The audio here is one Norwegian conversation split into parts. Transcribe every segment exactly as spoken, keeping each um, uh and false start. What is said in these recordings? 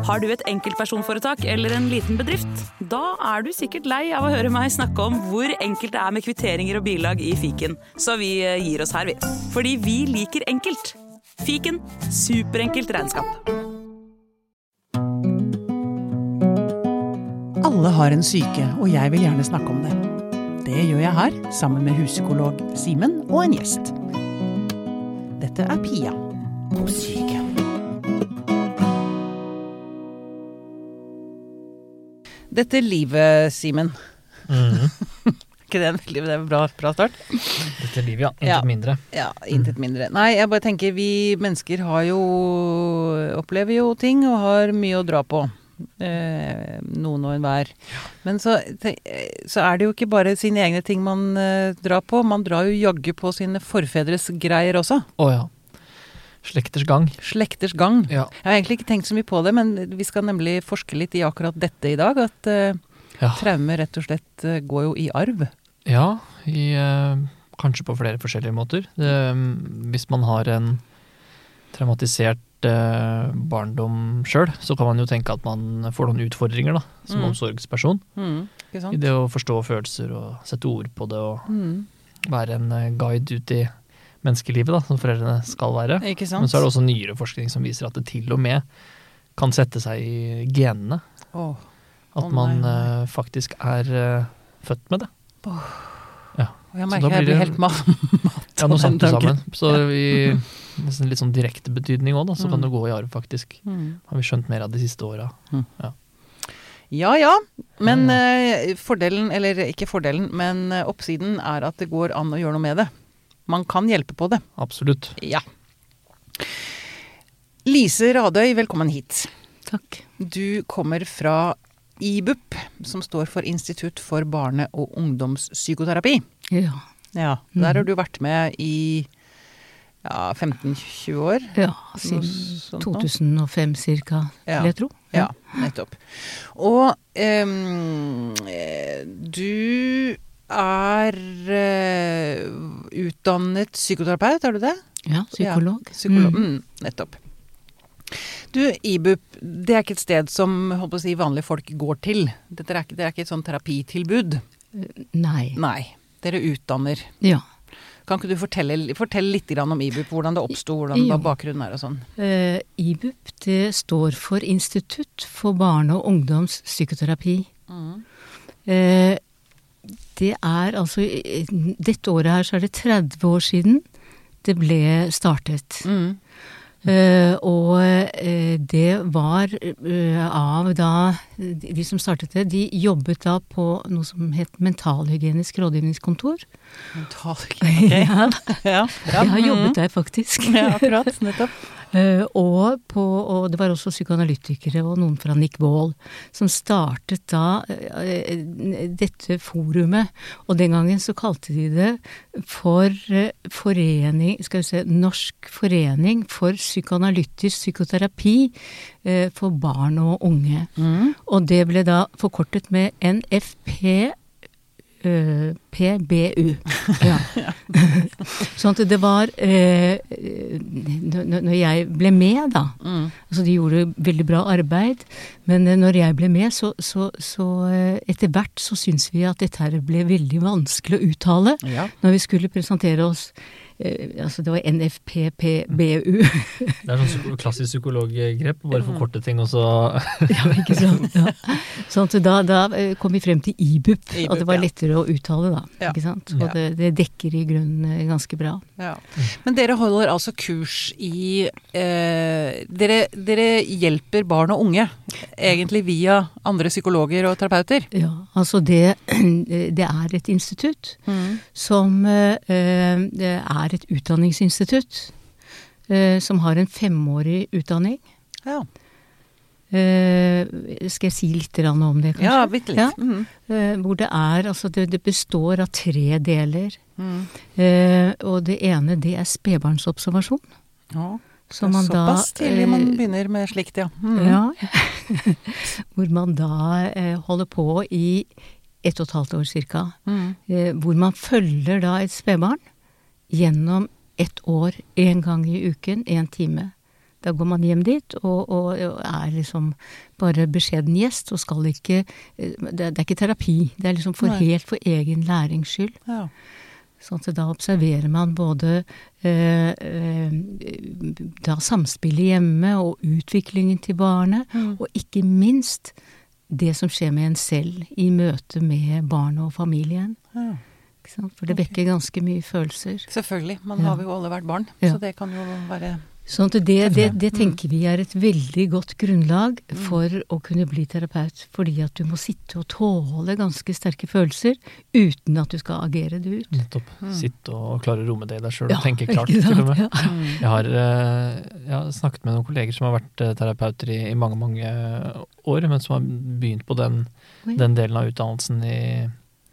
Har du et enkeltpersonforetak eller en liten bedrift? Da er du sikkert lei av å høre meg snakke om hvor enkelt det er med kvitteringer og bilag i fiken. Så vi gir oss her, vi. Fordi vi liker enkelt. Fiken, superenkelt regnskap. Alle har en syke, og jeg vil gjerne snakke om det. Det gjør jeg her, sammen med huspsykolog Simen og en gjest. Dette er Pia på syke. Dette livet, Simen. Mm. Ikke det en veldig det er en bra, bra start? Dette livet, ja. Intet Ja. mindre. Ja, intet mindre. Nei, jeg bare tenker, vi mennesker har jo, opplever jo ting og har mye å dra på. Eh, noen og en hver. Men så, så er det jo ikke bare sine egne ting man eh, drar på, man drar jo jaggu på sine forfedres greier også. Å ja. Slekters gang. Slekters gang. Ja. Jeg har egentlig ikke tenkt så mye på det, men vi skal nemlig forske litt i akkurat dette i dag, at eh, Ja. traumer rett og slett eh, går jo i arv. Ja, i, eh, kanskje på flere forskjellige måter. Det, hvis man har en traumatisert eh, barndom selv, så kan man jo tenke at man får noen utfordringer da, som Mm. omsorgsperson. Mm, ikke I sant? det å forstå følelser og sette ord på det og Mm, være en eh, guide ut i menneskelivet da, som foreldrene skal være. ikke sant? Men så er det også nyere forskning som viser at det til og med kan sette seg i genene. Åh, At Å, man nei, nei. eh, faktisk er eh, født med det. Ja. og jeg Så merker da jeg blir blir det- helt mat. mat Ja, nå av den satt det tanken. sammen. Så i nesten litt sånn direkte betydning også da, så Mm. kan det gå i arv faktisk. Mm. Har vi skjønt mer av de siste åra. Ja, ja. Men Ja, eh, fordelen, eller ikke fordelen, men eh, oppsiden er at det går an å gjøre noe med det. Man kan hjelpe på det. Absolutt. Ja. Lise Radøy, velkommen hit. Takk. Du kommer fra I B U P, som står for Institutt for barne- og ungdomspsykoterapi. Ja. Ja, der har du vært med i ja, femten tjue år. ja Noe siden sånt to nå. tusen og fem cirka, Ja. vil jeg tro. Ja, nettopp. Og em, eh, du er eh, utdannet psykoterapeut, er du det? Ja, psykolog. Ja, psykolog. Mm. Mm, nettopp. Du, I B U P, det er ikke et sted som holdt på å si, vanlige folk går til. Dette er ikke, det er ikke et sånn terapitilbud. Nei. Nei, dere utdanner. Ja. Kan ikke du fortelle, fortelle litt grann om I B U P, hvordan det oppstod, hvordan Jo. hva bakgrunnen er og sånn? Eh, I B U P, det står for Institutt for barne- og ungdomspsykoterapi. Mm. Eh, det er altså, i- dette året her så er det tretti år siden det ble startet. Mm. Eh, og eh, det var eh, av da, de, de som startet det, de jobbet da på noe som het mentalhygienisk rådgivningskontor. Mentalhygiene, ok. Ja, Ja, bra. jeg har jobbet Mhm. der faktisk. Ja, akkurat, nettopp. Eh, og, på, og det var også psykoanalytikere og noen fra Nick Ball som startet da eh, dette forumet. Og den gangen så kalte de det for eh, forening, skal vi se, Norsk forening for psykoanalytisk psykoterapi eh, for barn og unge. Mm. Og det ble da forkortet med N F P Uh, P B U. Ja. Sånn at det var eh, n- Når jeg ble med da, Mm. altså de gjorde veldig bra arbeid, men eh, når jeg ble med, så, så, så eh, etter hvert så syns vi at dette her ble veldig vanskelig å uttale Ja. når vi skulle presentere oss. Eh, altså det var N F P P B U. Det er sånn psyko- klassisk psykologgrep, bare forkorte ting og så Ja, ikke sant? Ja. Sånn at da, da eh, kom vi frem til I B U P, I B U P, og det var ja. lettere å uttale da, Ja. ikke sant? Ja. Og det, det dekker i grunnen eh, ganske bra. Ja. Men dere holder altså kurs i eh, dere, dere hjelper barn og unge, egentlig via andre psykologer og terapeuter. Ja, altså det, det er et institutt Mm. som eh, det er et utdanningsinstitutt eh, som har en femårig utdanning. Ja. Eh, skal jeg si litt grann om det, kanskje? Ja, bitte litt. Ja. Mm. Eh, hvor det er, altså det, det består av tre deler. Mm. Eh, og det ene, det er spedbarnsobservasjon. Ja. Som man da, Såpass tidlig man eh, begynner med slikt, ja. Mm. Ja, hvor man da eh, holder på i ett og et halvt år cirka. Mm. Eh, hvor man følger da et spedbarn gjennom ett år, en gang i uken, en time. Da går man hjem dit og, og, og er liksom bare beskjeden gjest, og skal ikke Det, det er ikke terapi, det er liksom for Nei. helt for egen læringsskyld. Ja. Sånn at da observerer man både eh, eh, da samspillet hjemme og utviklingen til barnet, Mm. og ikke minst det som skjer med en selv i møte med barnet og familien. Ja. Ikke sant? For det vekker ganske mye følelser. Selvfølgelig. Man Ja. har jo alle vært barn, Ja. så det kan jo være Sånn at det, det, det Mm. tenker vi er et veldig godt grunnlag for å kunne bli terapeut, fordi at du må sitte og tåle ganske sterke følelser uten at du skal agere det ut. Nettopp. Sitte og klare å romme det i deg sjøl Ja, og tenke klart, ikke sant? til og med. Ja. Jeg har, eh, jeg har snakket med noen kolleger som har vært eh, terapeuter i, i mange, mange år, men som har begynt på den, Oi. den delen av utdannelsen i,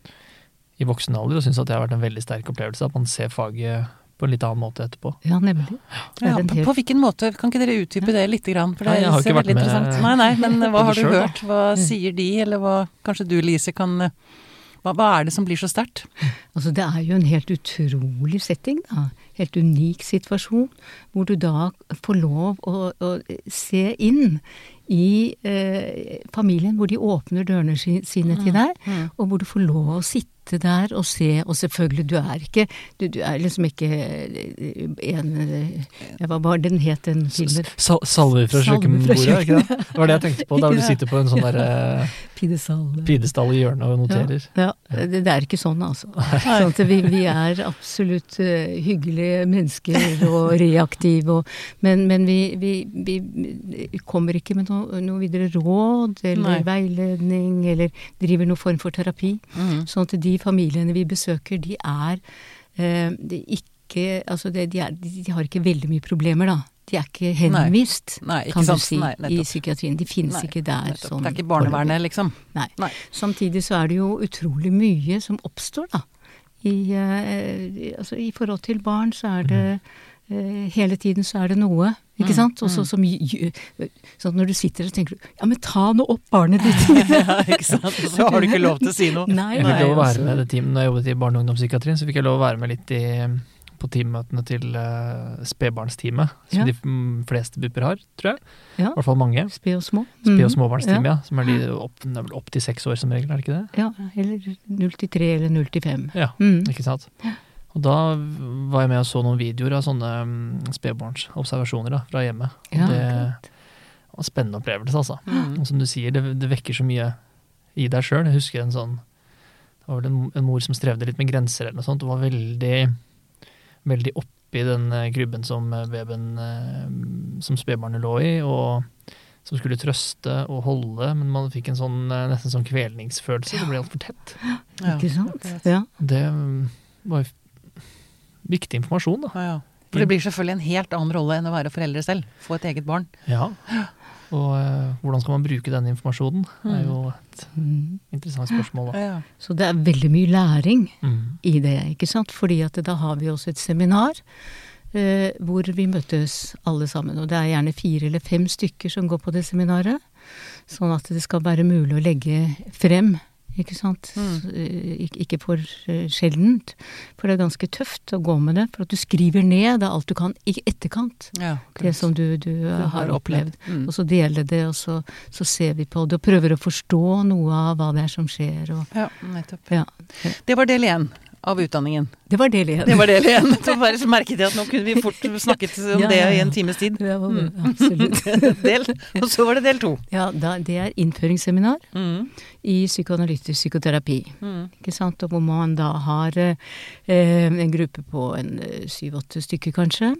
i voksen alder, og syns at det har vært en veldig sterk opplevelse, at man ser faget på en litt annen måte etterpå. Ja, nemlig. Det er ja, en på, helt- på hvilken måte? Kan ikke dere utdype det litt? Grann? For det Nei, jeg har ser ikke vært veldig med interessant. Nei, nei, men hva på har det du selv, da. hørt? Hva sier de, eller hva kanskje du, Lise, kan hva, hva er det som blir så sterkt? Altså, det er jo en helt utrolig setting, da. Helt unik situasjon, hvor du da får lov å, å se inn i eh, familien, hvor de åpner dørene si, sine til deg, Mm. og hvor du får lov å sitte der og se, og selvfølgelig, du er ikke, du, du er liksom ikke en, jeg var bare, den het den filmen, Sal salver fra Salver fra kjøkkenbordet, ikke det? Det var det jeg tenkte på, der du sitter på en sånn der eh, Pidestall. pidestall i hjørnet og noterer. Ja, ja det, det er ikke sånn, altså. Sånn at vi, vi er absolutt uh, hyggelige mennesker og reaktive, og, men, men vi, vi, vi kommer ikke med noe, noe videre råd eller Nei. veiledning, eller driver noen form for terapi. Mm. Sånn at de familiene vi besøker, de er, uh, de ikke, altså det, de, er, de, de har ikke veldig mye problemer, da. De er ikke henvist, Nei, ikke kan sant? du si, Nei, i nettopp. psykiatrien. De finnes Nei, ikke der. Nettopp. Sånn, Det er ikke barnevernet, liksom. Nei. Nei. Samtidig så er det jo utrolig mye som oppstår, da. I, eh, altså, i forhold til barn så er det eh, hele tiden så er det noe, ikke Mm, sant? Og så som gi- sånn når du sitter og tenker ja, men ta nå opp barnet ditt. Ja, ikke sant? Så har du ikke lov til å si noe. Nei, Jeg fikk lov å være altså. med det teamet når jeg jobbet i barne- og ungdomspsykiatrien, så fikk jeg lov å være med litt i, på teammøtene til uh, spedbarnsteamet, som Ja. de mm, fleste bupper har, tror jeg. Ja. I hvert fall mange. Sped og små. Sped- og Mhm. småbarnsteamet, ja. Som er de opp, det er vel opp til seks år som regel, er det ikke det? Ja, eller null til tre eller null til fem. Ja, Mm. ikke sant? Og da var jeg med og så noen videoer av sånne um, spedbarnsobservasjoner da, fra hjemmet. Og Ja, det akkurat. var en spennende opplevelse, altså. Mm. Og som du sier, det, det vekker så mye i deg sjøl. Jeg husker en sånn Det var vel en, en mor som strevde litt med grenser eller noe sånt, og var veldig, veldig oppi den eh, grubben som eh, babyen eh, som spedbarnet lå i, og som skulle trøste og holde, men man fikk en sånn eh, nesten sånn kvelningsfølelse. Det ble altfor tett. Ja, Ikke sant? akkurat. Ja. Det mm, var jo viktig informasjon, da. Ja, ja. For det blir selvfølgelig en helt annen rolle enn å være foreldre selv. Få et eget barn. Ja. Og eh, hvordan skal man bruke denne informasjonen? Det er jo et Mm. interessant spørsmål, da. Ja. Så det er veldig mye læring Mm. i det, ikke sant? Fordi at da har vi også et seminar eh, hvor vi møtes alle sammen. Og det er gjerne fire eller fem stykker som går på det seminaret. Sånn at det skal være mulig å legge frem, ikke sant? Mm. Så, eh, ik- ikke for eh, sjeldent. For det er ganske tøft å gå med det. For at du skriver ned det er alt du kan i etterkant. Ja, Det som du, du, Du har opplevd. Mm. Og så deler det, og så, så ser vi på det og prøver å forstå noe av hva det er som skjer. Og, Ja, nettopp. ja. Det var del én av utdanningen. Det var det, Lene. Det var del én. Så bare så merket jeg at nå kunne vi fort snakket om Ja, det ja, i ja. en times tid. Det var, Mm. absolutt. Del, og så var det del to. Ja, da, det er innføringsseminar Mm. i psykoanalytisk psykoterapi. Mm. Ikke sant? Og hvor man da har eh, en gruppe på en eh, syv-åtte stykker kanskje.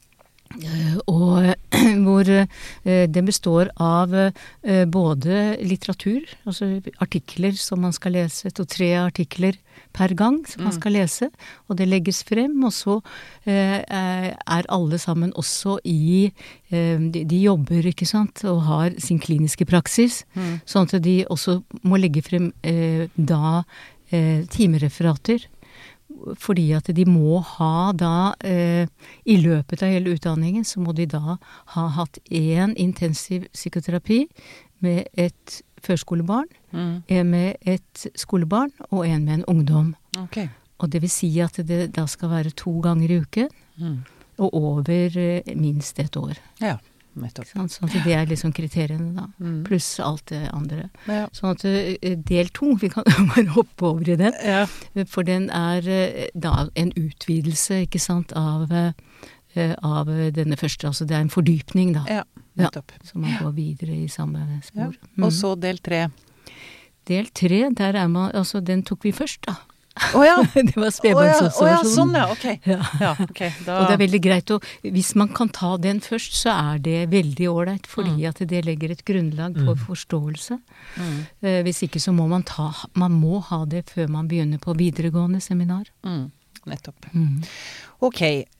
Eh, og hvor eh, det består av eh, både litteratur, altså artikler som man skal lese, to-tre artikler per gang som man Mm. skal lese, og det legges frem, og så eh, er alle sammen også i eh, de, de jobber, ikke sant, og har sin kliniske praksis, Mm. sånn at de også må legge frem eh, da eh, timereferater, fordi at de må ha da, eh, i løpet av hele utdanningen, så må de da ha hatt en intensiv psykoterapi med et førskolebarn, Mm. en med et skolebarn og en med en ungdom. Ok. Og det vil si at det da skal være to ganger i uken, Mm. og over eh, minst et år. Ja. nettopp. Sånn, sånn at det er liksom kriteriene da, Mm. pluss alt det andre. Ja. Sånn at eh, del to, vi kan bare hoppe over i den, Ja. for den er eh, da en utvidelse, ikke sant, av, eh, av denne første, altså det er en fordypning da, Ja, nettopp. så man går videre i samme Ja. spor. Og Mm. så del tre. Del tre, der er man, altså den tok vi først da. Åja! Det var spedbarnsobservasjon. Åja, sånn ja, ok. Ja. Ja, ok. Da... Og det er veldig greit å, hvis man kan ta den først, så er det veldig ålreit, fordi Mm. at det legger et grunnlag for Mm. forståelse. Mm. Eh, hvis ikke så må man ta, man må ha det før man begynner på videregående seminar. Mm. Nettopp. Mm. Ok.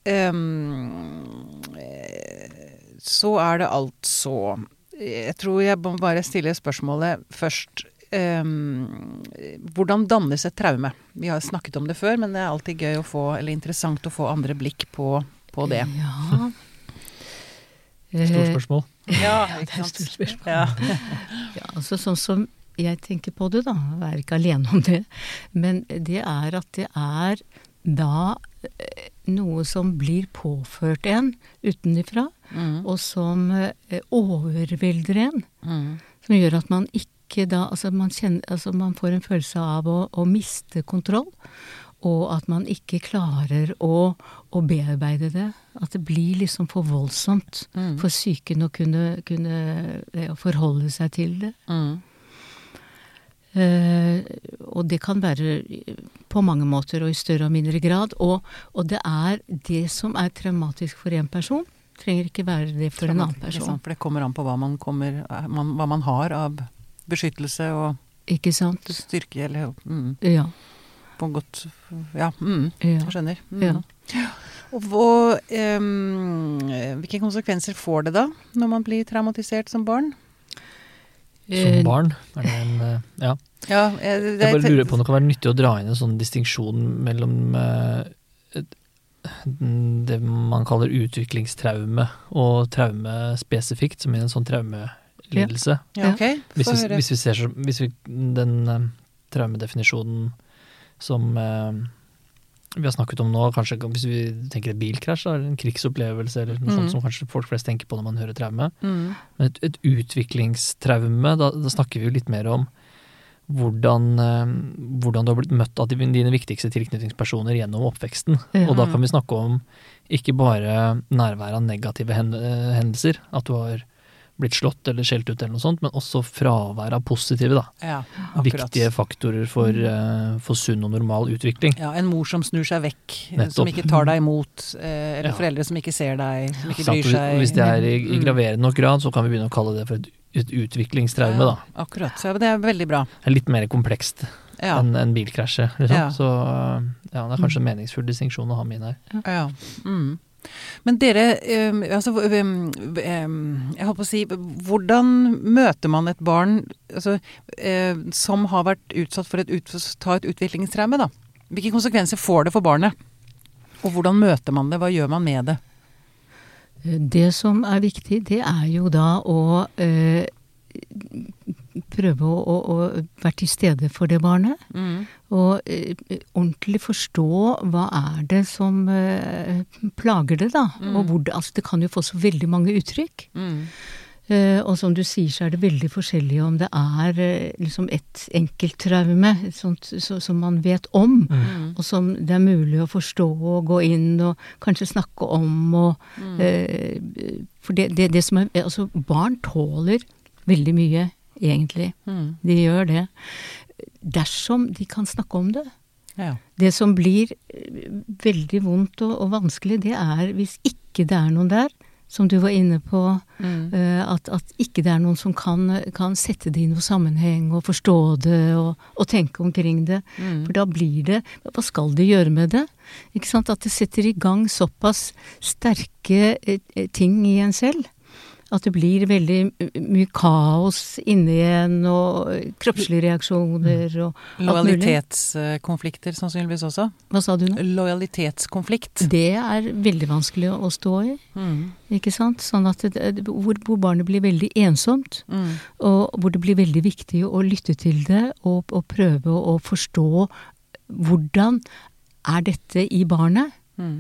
ehm, eh, så er det altså Jeg tror jeg må bare stille spørsmålet først. ehm, hvordan dannes et traume? Vi har snakket om det før, men det er alltid gøy å få, eller interessant å få andre blikk på, på det. Ja. Stort Eh, spørsmål. Ja, det er et stort spørsmål. Ja. Ja, altså sånn som jeg tenker på det da, jeg er ikke alene om det, men det er at det er da eh, noe som blir påført en utenifra, Mm. og som eh, overvelder en, Mm. som gjør at man ikke da, altså man, kjenner, altså man får en følelse av å, å miste kontroll, og at man ikke klarer å, å bearbeide det. At det blir liksom for voldsomt Mm. for psyken å kunne, kunne eh, forholde seg til det. Mm. Eh, og det kan være på mange måter og i større og mindre grad. Og, og det er det som er traumatisk for en person, trenger ikke være det for en annen Ikke person. sant? For det kommer an på hva man, kommer, man, hva man har av beskyttelse og Ikke sant? styrke, eller mm, Ja. på en godt Ja, mm, ja. jeg skjønner. Mm. Ja. Og hva, ehm, hvilke konsekvenser får det da, når man blir traumatisert som barn? Som barn er det en eh, Ja. Ja, jeg, det, Jeg bare lurer på om det kan være nyttig å dra inn en sånn distinksjon mellom eh, et- det man kaller utviklingstraume og traume spesifikt, som er en sånn traumelidelse. Ja, ok. Hvis, Få vi- høre. hvis vi ser så, hvis vi, den eh, traumedefinisjonen som eh, vi har snakket om nå, kanskje hvis vi tenker et bilkrasj, eller en krigsopplevelse, eller noe Mm. sånt som kanskje folk flest tenker på når man hører traume. Mm. Men et, et utviklingstraume, da, da snakker vi jo litt mer om hvordan, eh, hvordan du har blitt møtt av dine viktigste tilknytningspersoner gjennom oppveksten. Ja. Og da kan vi snakke om ikke bare nærvær av negative hen- eh, hendelser, at du har blitt slått eller skjelt ut eller noe sånt, men også fravær av positive, da. Ja, akkurat. Viktige faktorer for, eh, for sunn og normal utvikling. Ja, en mor som snur seg vekk, eh, Nettopp. som ikke tar deg imot, eh, eller Ja. foreldre som ikke ser deg, som ikke Sant? bryr Og seg. Hvis det er i, i Mm. graverende nok grad, så kan vi begynne å kalle det for et, et utviklingstraume, da. Ja, akkurat. Så det er veldig bra. Det er litt mer komplekst Ja. enn en bilkrasje, liksom. Ja. Så ja, det er kanskje en meningsfull distinksjon å ha med inn her. Ja. Mm. Men dere, um, altså, um, um, jeg holdt på å si, hvordan møter man et barn altså, uh, som har vært utsatt for et, ut, ta et utviklingstraume, da? Hvilke konsekvenser får det for barnet? Og hvordan møter man det? Hva gjør man med det? Det som er viktig, det er jo da å eh, prøve å, å, å være til stede for det barnet. Mm. Og eh, ordentlig forstå hva er det som eh, plager det, da. Mm. Og hvor det, altså det kan jo få så veldig mange uttrykk. Mm. Eh, og som du sier, så er det veldig forskjellig om det er eh, liksom et enkelt traume et sånt, så, som man vet om, Mm. og som det er mulig å forstå og gå inn og kanskje snakke om. Og, Mm. eh, for det, det, det som er, altså barn tåler veldig mye, egentlig. Mm. De gjør det. Dersom de kan snakke om det. Ja. Det som blir eh, veldig vondt og, og vanskelig, det er hvis ikke det er noen der, som du var inne på, Mm. eh, at, at ikke det er noen som kan, kan sette det i noe sammenheng og forstå det og, og tenke omkring det. Mm. For da blir det, hva skal de gjøre med det? Ikke sant? At det setter i gang såpass sterke eh, eh, ting i en selv. At det blir veldig mye kaos inni en, og kroppslige reaksjoner og alt mulig. Lojalitetskonflikter sannsynligvis også. Hva sa du nå? Lojalitetskonflikt. Det er veldig vanskelig å stå i, Mm. ikke sant? Sånn at det, hvor, hvor barnet blir veldig ensomt, Mm. og hvor det blir veldig viktig å lytte til det, og, og prøve å forstå hvordan er dette i barnet? Mm.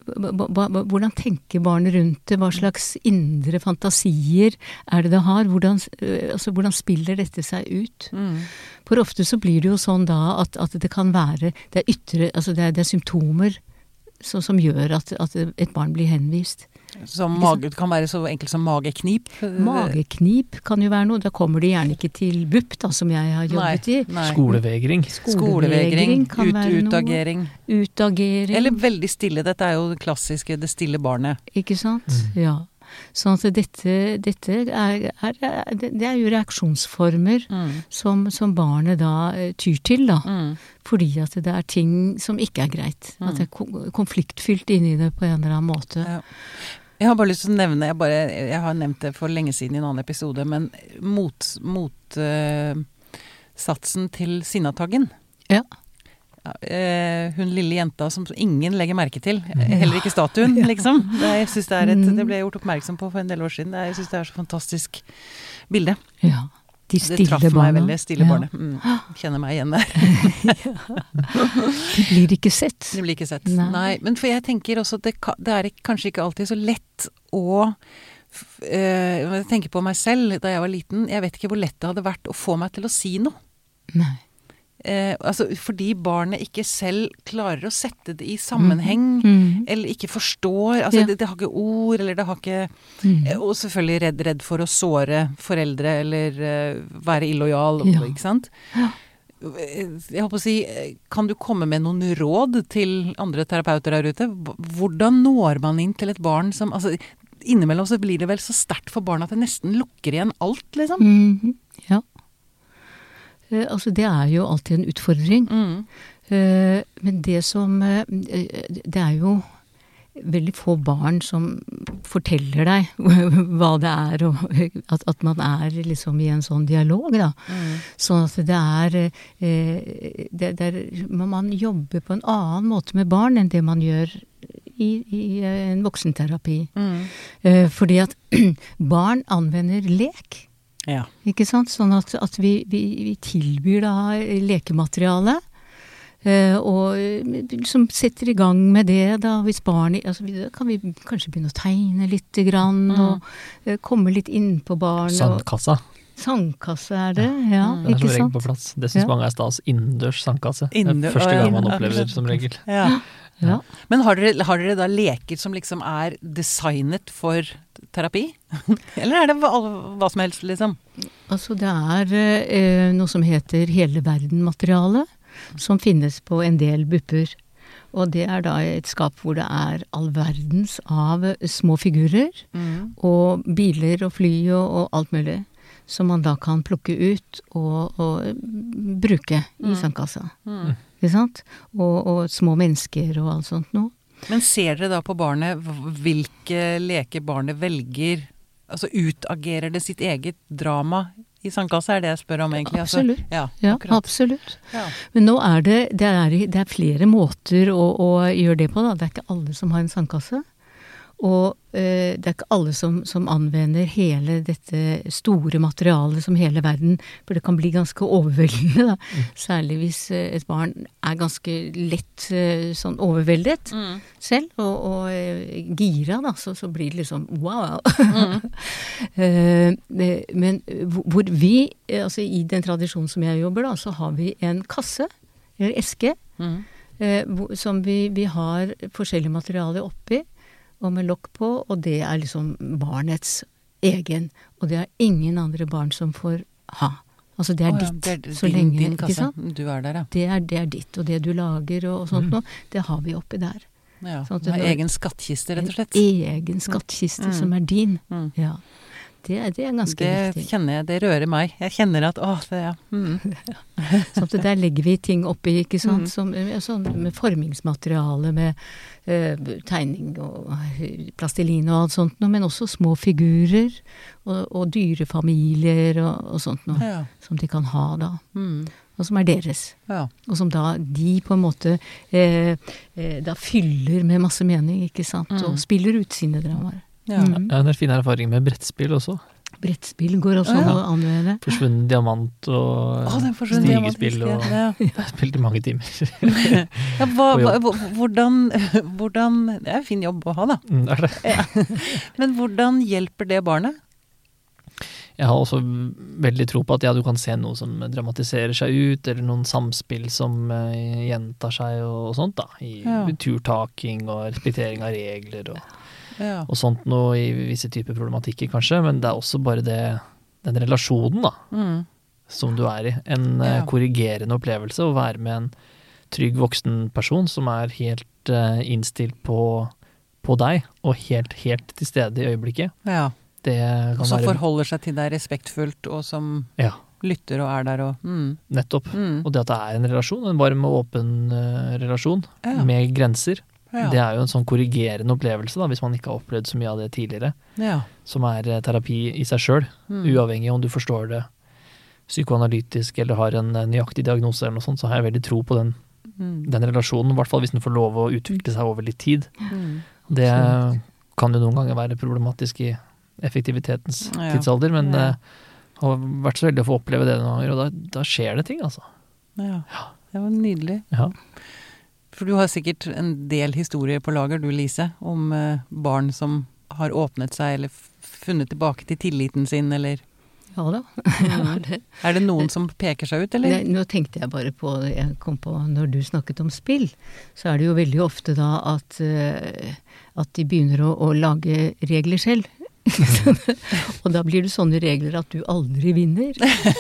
hva, hvordan tenker barnet rundt det? Hva slags indre fantasier er det det har? Hvordan, altså, hvordan spiller dette seg ut? Mm. For ofte så blir det jo sånn da at, at det kan være, det er ytre, altså det er, det er symptomer så, som gjør at, at et barn blir henvist. Som mage, kan være så enkelt som mageknip. Mageknip kan jo være noe. Da kommer de gjerne ikke til B U P, da, som jeg har jobbet i. Nei, nei. Skolevegring. Skolevegring, kan ut, være noe. utagering. Utagering. Eller veldig stille. Dette er jo det klassiske, det stille barnet. Ikke sant? Mm. Ja. Sånn at dette, dette er, er, er, det er jo reaksjonsformer Mm. som, som barnet da eh, tyr til, da. Mm. Fordi at det er ting som ikke er greit. Mm. At det er ko- konfliktfylt inni det på en eller annen måte. Ja. Jeg har bare lyst til å nevne, jeg, bare, jeg har nevnt det for lenge siden i en annen episode, men mot, mot uh, satsen til Sinnataggen. Ja. Uh, hun lille jenta som ingen legger merke til, heller ikke statuen, liksom. Det, jeg synes det, er et, det ble gjort oppmerksom på for en del år siden. Det, jeg synes det er så fantastisk bilde. Ja. De Det traff stille meg barna. veldig, stille Ja. barnet. Mm, kjenner meg igjen der. De blir ikke sett. Det blir ikke sett. Nei. Nei, men for jeg tenker også at det, ka- det er ikke- kanskje ikke alltid så lett å f- eh, jeg tenker på meg selv da jeg var liten. Jeg vet ikke hvor lett det hadde vært å få meg til å si noe. Nei. Eh, altså, fordi barnet ikke selv klarer å sette det i sammenheng, Mm. eller ikke forstår. Altså, Ja. det, det har ikke ord, eller det har ikke Mm. eh, Og selvfølgelig redd, redd for å såre foreldre, eller eh, være illojal, Ja. ikke sant? Ja. Jeg håper å si, kan du komme med noen råd til andre terapeuter der ute? Hvordan når man inn til et barn som, altså, innimellom så blir det vel så sterkt for barn at det nesten lukker igjen alt, liksom? Mhm. Ja. Eh, altså, det er jo alltid en utfordring. Mm. Eh, men det som eh, Det er jo veldig få barn som forteller deg hva det er, og at, at man er liksom i en sånn dialog, da. Mm. Sånn at det er, eh, det, det er Man jobber på en annen måte med barn enn det man gjør i, i en voksenterapi. Mm. Eh, fordi at barn anvender lek. Ja. Ikke sant? Sånn at, at vi, vi, vi tilbyr da lekemateriale, eh, og som setter i gang med det da, hvis barn, altså vi, da kan vi kanskje begynne å tegne litt grann, Mm. og eh, komme litt inn på barn. og- Sandkassa. Sandkasse er det, ja, Mm. Det er ikke som regel sant? på plass. Det syns Ja. mange er stas. Innendørs sandkasse. Det Innendørs- er første Å, ja. gang man Ja. opplever som regel. Ja. Ja. Men har dere, har dere da leker som liksom er designet for terapi? Eller er det hva, hva som helst, liksom? Altså det er eh, noe som heter hele verden-materiale, som finnes på en del bupper. Og det er da et skap hvor det er all verdens av små figurer, Mm. og biler og fly og, og alt mulig, som man da kan plukke ut og, og bruke i sandkassa. Mm. Ikke sant? Og, og små mennesker og alt sånt noe. Men ser dere da på barnet hv- hvilke leker barnet velger? Altså utagerer det sitt eget drama i sandkassa, er det jeg spør om egentlig? Altså, Absolutt. ja, Ja, akkurat. absolutt. Ja. Men nå er det, det er, det er flere måter å, å gjøre det på, da. Det er ikke alle som har en sandkasse. Og eh, det er ikke alle som, som anvender hele dette store materialet som hele verden, for det kan bli ganske overveldende, da. Særlig hvis eh, et barn er ganske lett eh, sånn overveldet Mm. selv, og, og eh, gira, da, så, så blir det liksom wow. Mm. Eh, eh, men hvor hvor vi, eh, altså i den tradisjonen som jeg jobber da, så har vi en kasse, eller eske, Mm. eh, hvor, som vi, vi har forskjellige materialer oppi, og med lokk på, og det er liksom barnets egen, og det er ingen andre barn som får ha. Altså det er Å ja, ditt, det er så din, lenge, din ikke kasse. sant? Du er der, ja. Det er, det er ditt, og det du lager og, og sånt noe, det har vi oppi der. ja. Sånn at Du har det- egen skattkiste, rett og slett. En egen skattkiste Mm. som er din. Mm. Ja. Det, er- det er ganske Det viktig. kjenner jeg, det rører meg. Jeg kjenner at, åh, det er, mm. Sånn at der legger vi ting oppi, ikke sant, Mm. som, ja, sånn, med formingsmateriale, med eh, tegning og eh, plastelin og alt sånt noe, men også små figurer og, og dyrefamilier og, og sånt noe, Ja. som de kan ha da, Mm. og som er deres. Ja. Og som da de på en måte eh, eh, da fyller med masse mening, ikke sant, Mm. og spiller ut sine dramaer. Ja. Mm. Jeg har en del fine erfaringer med brettspill også. Brettspill går også Å, ja. an å anvende. Forsvunnen diamant og Å, den forsvunne stigespill og diamant, ja. Jeg har spilt i mange timer. Ja, hva, På hva, jobb. hva- hvordan, hvordan Det er en fin jobb å ha, da. Mm, det er det. Men hvordan hjelper det barnet? Jeg har også veldig tro på at ja, du kan se noe som dramatiserer seg ut, eller noen samspill som eh, gjentar seg og, og sånt da, i Ja. turtaking og respektering av regler og, Ja. og sånt noe i visse typer problematikker kanskje, men det er også bare det, den relasjonen da, Mm. som du er i. En eh, Ja. korrigerende opplevelse å være med en trygg voksen person som er helt eh, innstilt på, på deg, og helt, helt til stede i øyeblikket. ja. Det kan Og som være forholder seg til deg respektfullt, og som ja, lytter og er der og mm. nettopp. Mm. Og det at det er en relasjon, en varm og åpen eh, relasjon, Ja. med grenser, Ja. det er jo en sånn korrigerende opplevelse da, hvis man ikke har opplevd så mye av det tidligere, Ja. som er eh, terapi i seg selv, Mm. uavhengig om du forstår det psykoanalytisk eller har en eh, nøyaktig diagnose eller noe sånt, så har jeg veldig tro på den, Mm. den relasjonen, i hvert fall hvis den får lov å utvikle seg over litt tid. Mm. Det Absolutt. kan jo noen ganger være problematisk i effektivitetens Ja. tidsalder, men Ja. eh, har vært så heldig å få oppleve det noen ganger, og da, da skjer det ting, altså. Ja. Det var nydelig. Ja. For du har sikkert en del historier på lager, du Lise, om eh, barn som har åpnet seg eller f- funnet tilbake til tilliten sin, eller Ja da. Ja, det. er det noen som peker seg ut, eller? Nei, nå tenkte jeg bare på, jeg kom på når du snakket om spill, så er det jo veldig ofte da at, eh, at de begynner å, å lage regler selv. Og da blir det sånne regler at du aldri vinner.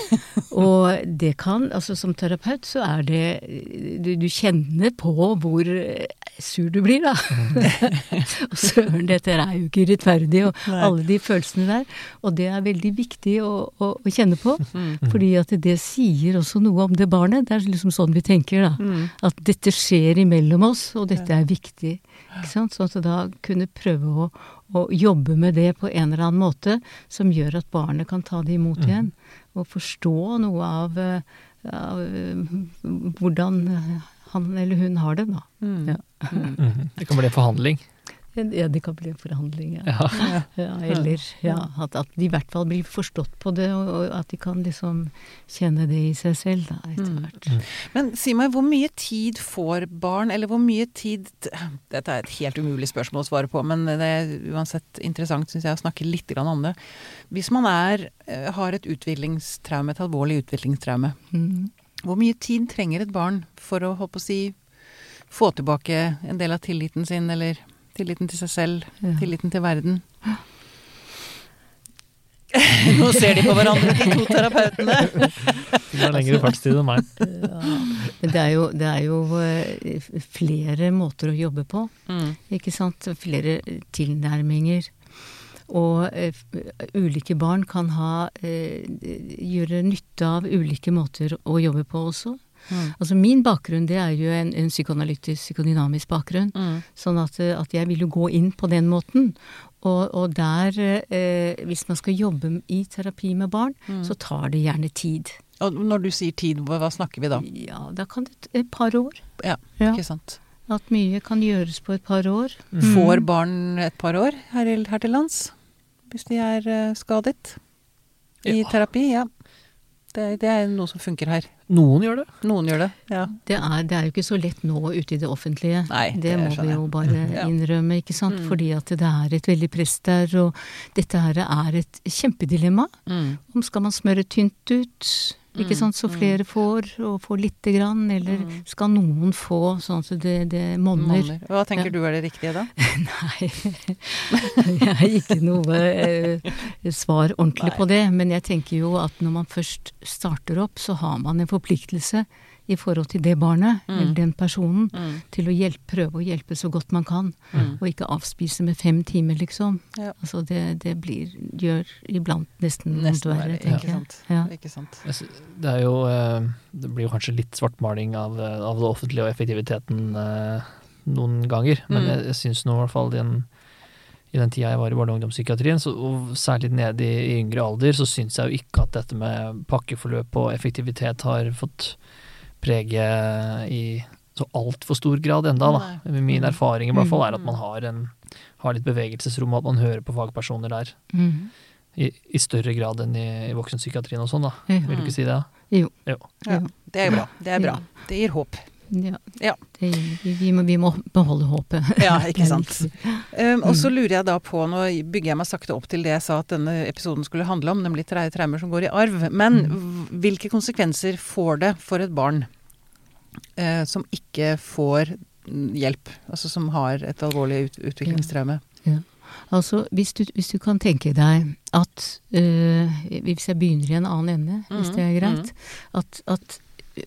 Og det kan, altså som terapeut så er det, du, du kjenner på hvor sur du blir da. Og søren, dette er jo ikke rettferdig, og Nei. alle de følelsene der. Og det er veldig viktig å, å, å kjenne på, Mm. fordi at det sier også noe om det barnet. Det er liksom sånn vi tenker da. Mm. At dette skjer imellom oss, og dette er viktig. Ikke sant? Sånn at da kunne prøve å, å jobbe med det på en eller annen måte, som gjør at barnet kan ta det imot igjen, og forstå noe av, eh, av eh, hvordan han eller hun har det da. Mm. Ja. Mhm. Det kan bli en forhandling. Ja, det kan bli en forhandling, ja. Ja. Ja, eller ja, at, at de i hvert fall blir forstått på det, og, og at de kan liksom kjenne det i seg selv da, etter Mm. hvert. Men si meg, hvor mye tid får barn, eller hvor mye tid Dette er et helt umulig spørsmål å svare på, men det er uansett interessant, synes jeg, å snakke litt grann om det. Hvis man er, eh, har et utviklingstraume, et alvorlig utviklingstraume, Mm. hvor mye tid trenger et barn for å, håpe å si, få tilbake en del av tilliten sin, eller tilliten til seg selv, Ja. tilliten til verden? Nå ser de på hverandre, de to terapeutene. Det har lengre fartstid enn meg. Ja. Men det er jo, det er jo eh, flere måter å jobbe på, Mm. ikke sant? Flere tilnærminger. Og eh, ulike barn kan ha, eh, gjøre nytte av ulike måter å jobbe på også. Mm. Altså min bakgrunn, det er jo en, en psykoanalytisk, psykodynamisk bakgrunn. Mm. Sånn at, eh, at jeg vil jo gå inn på den måten. Og, og der, eh, hvis man skal jobbe i terapi med barn, Mm. så tar det gjerne tid. Og når du sier tid, hva, hva snakker vi da? Ja, da kan det t- et par år. Ja, Ja. ikke sant? At mye kan gjøres på et par år. Får barn et par år her, i- her til lands? Hvis de er eh, skadet? I Ja. terapi, ja. Det, det er noe som funker her. Noen gjør det. Noen gjør det, ja. Det er, det er jo ikke så lett nå ute i det offentlige. Nei, det, det må skjønner vi jeg. jo bare Ja. innrømme, ikke sant? Mm. Fordi at det er et veldig press der, og dette her er et kjempedilemma. Mm. Om skal man smøre tynt ut, ikke Mm, sant, så flere får, og får lite grann, eller Mm. skal noen få sånn at det, det monner? Monner. Hva tenker Ja. du er det riktige da? Nei, jeg har ikke noe eh, svar ordentlig Nei. på det, men jeg tenker jo at når man først starter opp, så har man en forpliktelse i forhold til det barnet, Mm. eller den personen, Mm. til å hjelpe, prøve å hjelpe så godt man kan, Mm. og ikke avspise med fem timer, liksom. Ja. Altså det, det blir, gjør iblant nesten vondt Nesten verre, verre, tenker ikke jeg. sant? Ja. Ikke sant? Jeg sy- Det er jo eh, Det blir jo kanskje litt svartmaling av, eh, av det offentlige og effektiviteten eh, noen ganger, men Mm. jeg, jeg syns nå i hvert fall i den, i den tida jeg var i barne- og ungdomspsykiatrien, så, og særlig nede i, i yngre alder, så syns jeg jo ikke at dette med pakkeforløp og effektivitet har fått prege i så altfor stor grad enda da. Nei. Min Mm. erfaring i hvert fall er at Mm. man har, en, har litt bevegelsesrom, og at man hører på fagpersoner der. Mm. I, i større grad enn i, i voksenpsykiatrien og sånn, da. Ja. Vil du ikke si det? Jo. Jo. Ja, det er bra. Det er bra. Det gir håp. Ja. Ja. Det, vi, vi, må, vi må beholde håpet. Ja, ikke sant. Um, og så lurer jeg da på, nå bygger jeg meg sakte opp til det jeg sa at denne episoden skulle handle om, nemlig tre- traumer som går i arv. Men mm. hvilke konsekvenser får det for et barn uh, som ikke får hjelp? Altså som har et alvorlig ut utviklingstraume? Ja. Ja. Altså, hvis du, hvis du kan tenke deg at, uh, hvis jeg begynner i en annen ende, mm. hvis det er greit, mm. at, at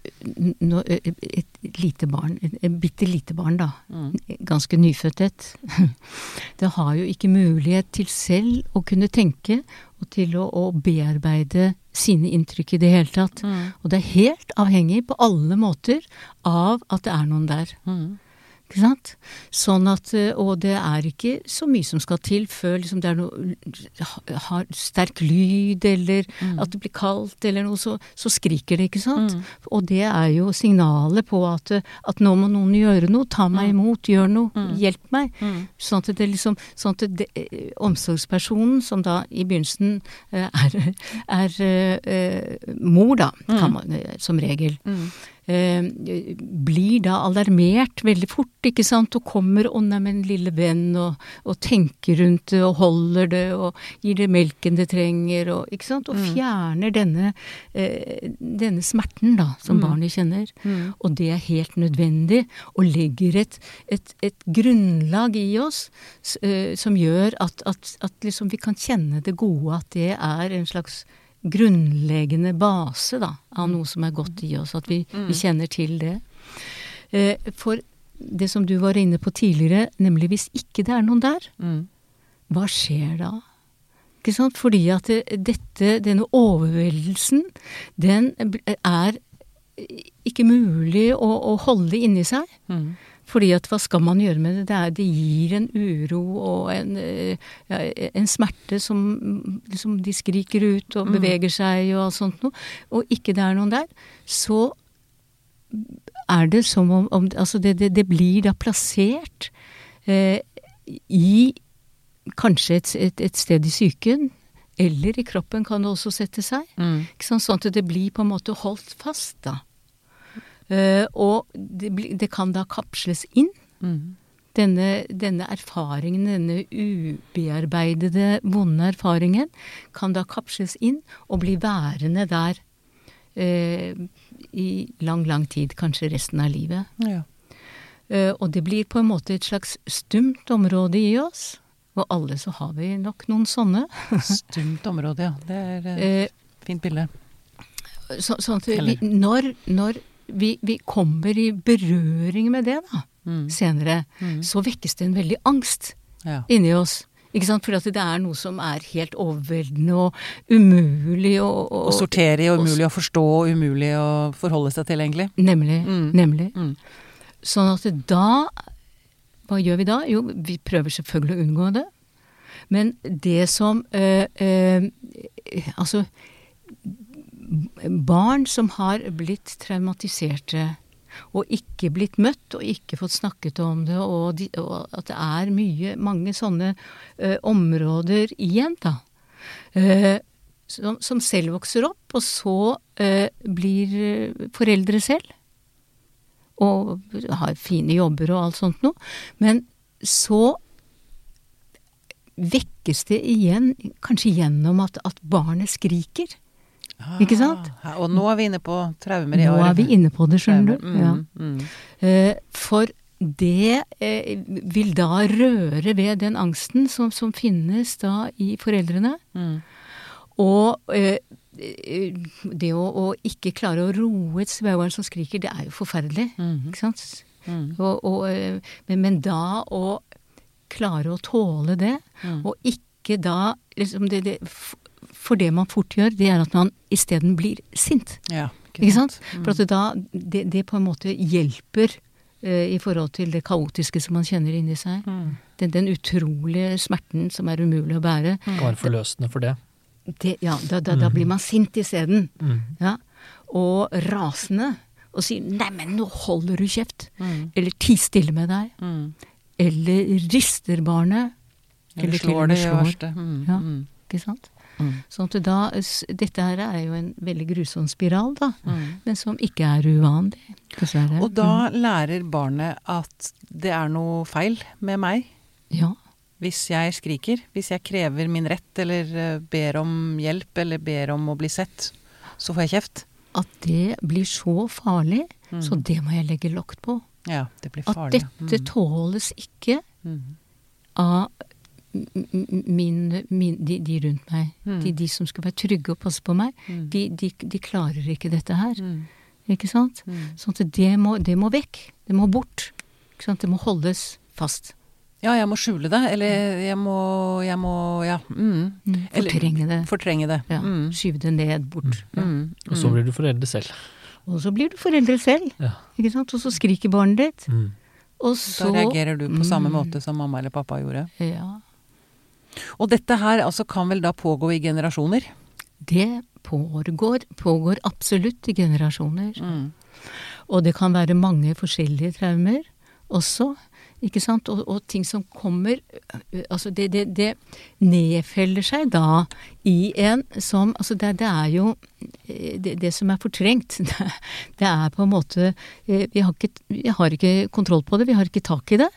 Nå, et lite barn, et bitte lite barn da, mm. ganske nyfødtet, det har jo ikke mulighet til selv å kunne tenke og til å, å bearbeide sine inntrykk i det hele tatt. Mm. Og det er helt avhengig på alle måter av at det er noen der. Mm. Ikke sant? Sånn at, og det er ikke så mye som skal til før liksom det er noe, har sterk lyd, eller mm. at det blir kaldt, eller noe, så, så skriker det, ikke sant? Mm. Og det er jo signalet på at, at nå må noen gjøre noe, ta meg imot, gjør noe, mm. hjelp meg. Mm. Sånn at det liksom, sånn at det, omsorgspersonen, som da i begynnelsen er, er, er mor da, kan man, som regel, mm. Eh, blir da alarmert veldig fort, ikke sant, og kommer å nei, men lille venn, og, og tenker rundt det, og holder det, og gir det melken det trenger, og, ikke sant, og fjerner denne, eh, denne smerten da, som mm. barnet kjenner. Mm. Og det er helt nødvendig, og legger et, et, et grunnlag i oss, eh, som gjør at, at, at liksom vi kan kjenne det gode, at det er en slags grunnleggende base da, av noe som er godt i oss, at vi, mm. vi kjenner til det. Eh, for det som du var inne på tidligere, nemlig hvis ikke det er noen der, mm. hva skjer da? Ikke sant? Fordi at det, dette, denne overveldelsen, den er ikke mulig å, å holde inni seg. Mm. Fordi at hva skal man gjøre med det? Det, er, det gir en uro og en, ja, en smerte som liksom de skriker ut og beveger seg og alt sånt noe. Og ikke det er noen der, så er det som om, om altså det, det, det blir da plassert eh, i kanskje et, et, et sted i psyken, eller i kroppen kan det også sette seg. Mm. Ikke sant? Sånn at det blir på en måte holdt fast da. Uh, og det, det kan da kapsles inn. Mm. Denne, denne erfaringen, denne ubearbeidede, vonde erfaringen, kan da kapsles inn og bli værende der uh, i lang, lang tid, kanskje resten av livet. Ja. Uh, og det blir på en måte et slags stumt område i oss, og alle så har vi nok noen sånne. Stumt område, ja. Det er et uh, fint bilde. Så, sånn at vi, når, når Vi, vi kommer i berøring med det da, mm. senere, mm. så vekkes det en veldig angst ja. inni oss. Ikke sant? For at det er noe som er helt overveldende og umulig å... Og, og sortere og umulig å forstå og umulig å forholde seg til, egentlig. Nemlig, mm. nemlig. Mm. Sånn at da, hva gjør vi da? Jo, vi prøver selvfølgelig å unngå det. Men det som, øh, øh, altså... Barn som har blitt traumatiserte og ikke blitt møtt og ikke fått snakket om det, og, de, og at det er mye, mange sånne uh, områder igjen da, uh, som, som selv vokser opp, og så uh, blir foreldre selv, og har fine jobber og alt sånt noe, men så vekkes det igjen, kanskje gjennom at, at barnet skriker. Ah, ikke sant? Og nå er vi inne på traumer i arv. Nå er vi inne på det, skjønner du. Mm, ja. mm. Uh, for det uh, vil da røre ved den angsten som, som finnes da i foreldrene. Mm. Og uh, det å, å ikke klare å roe et spedbarn som skriker, det er jo forferdelig. Mm. Ikke sant? Mm. Og, og, uh, men, men da å klare å tåle det, mm. og ikke da liksom det, det for det man fort gjør, det er at man i stedet blir sint. Ja, ikke, ikke sant? Mm. For at det da, det, det på en måte hjelper uh, i forhold til det kaotiske som man kjenner inni seg. Mm. Den, den utrolige smerten som er umulig å bære. Det kan være forløsende for det. det ja, da, da, mm. da blir man sint i stedet. Mm. Ja? Og rasende. Og sier, nei, men nå holder du kjeft. Mm. Eller ti stille med deg. Mm. Eller rister barnet. Eller, eller slår det i verste. Mm. Ja, ikke sant? Mm. Sånn at da, s- dette her er jo en veldig grusom spiral da, Mm. men som ikke er uvanlig, dessverre. Og da lærer barnet at det er noe feil med meg Ja, hvis jeg skriker, hvis jeg krever min rett, eller eh, ber om hjelp, eller ber om å bli sett, så får jeg kjeft. at det blir så farlig, Mm. så det må jeg legge lokt på. Ja, det blir At farlig. dette tåles ikke Mm. av m- m- min, min, de, de rundt meg. Mm. De, de som skal være trygge og passe på meg, Mm. de, de, de klarer ikke dette her. Mm. Ikke sant? Mm. Sånn at det må, det må vekk. Det må bort. Ikke sant? Det må holdes fast. Ja, jeg må skjule det, eller jeg må, jeg må ja, mm. Mm. Eller- Fortrenge det. fortrenge det. Ja. Mm. Skyve det ned, bort. Ja. Mm. Og så blir du foreldre selv. Og så blir du foreldre selv. Ja. Ikke sant? Og så skriker barnet ditt. Mm. Og Da så reagerer du på samme Mm. måte som mamma eller pappa gjorde. Ja. Og dette her altså kan vel da pågå i generasjoner? Det pågår, pågår absolutt i generasjoner. Mm. Og det kan være mange forskjellige traumer også, ikke sant? Og, og ting som kommer, øh, altså det, det, det nedfeller seg da i en som, altså det, det er jo eh, det, det som er fortrengt. Det, det er på en måte, eh, vi har, ikke, vi har ikke kontroll på det, vi har ikke tak i det.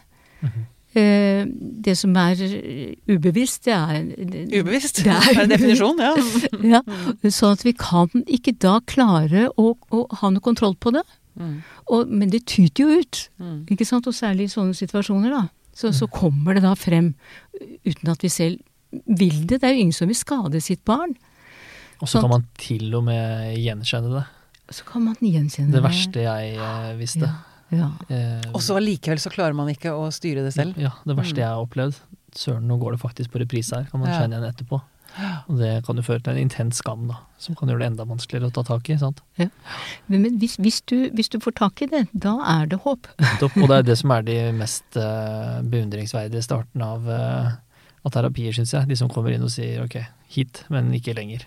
Eh, Det som er ubevisst, det er Ubevisst? Det er Per definisjon, ja. Ja, sånn at vi kan ikke da klare å, å ha noe kontroll på det. Mm. Og, men det tyter jo ut, Mm. ikke sant? Og særlig i sånne situasjoner da. Så, så kommer det da frem uten at vi selv vil det. Det er jo ingen som vil skade sitt barn. Og så Sånn. kan man til og med gjenkjenne det. Så kan man gjenkjenne Det verste jeg eh, visste. Ja, ja. Eh, Og så allikevel så klarer man ikke å styre det selv. Ja, det verste Mm. jeg har opplevd. Søren, nå går det faktisk på reprise her, kan man Ja. kjenne igjen etterpå. Og det kan jo føre til en intens skam, da, som kan gjøre det enda vanskeligere å ta tak i, sant? Men, men hvis, hvis, du, hvis du får tak i det, da er det håp. Nettopp, og det er det som er de mest eh, beundringsverdige starten av, eh, av terapier, synes jeg. De som kommer inn og sier ok, hit, men ikke lenger.